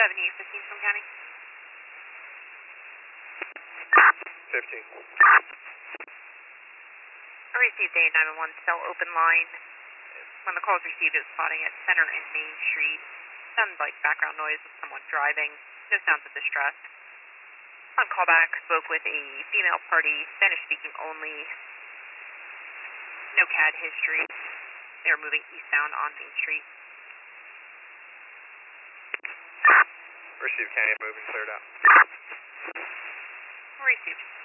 15 from County. 15. I received a 911 cell open line. When the call was received, it was spotting at Center and Main Street. Sounded like background noise of someone driving. No sounds of distress. On callback, spoke with a female party, Spanish-speaking only. No CAD history. They were moving eastbound on Main Street. Received, County, moving, cleared out. Received.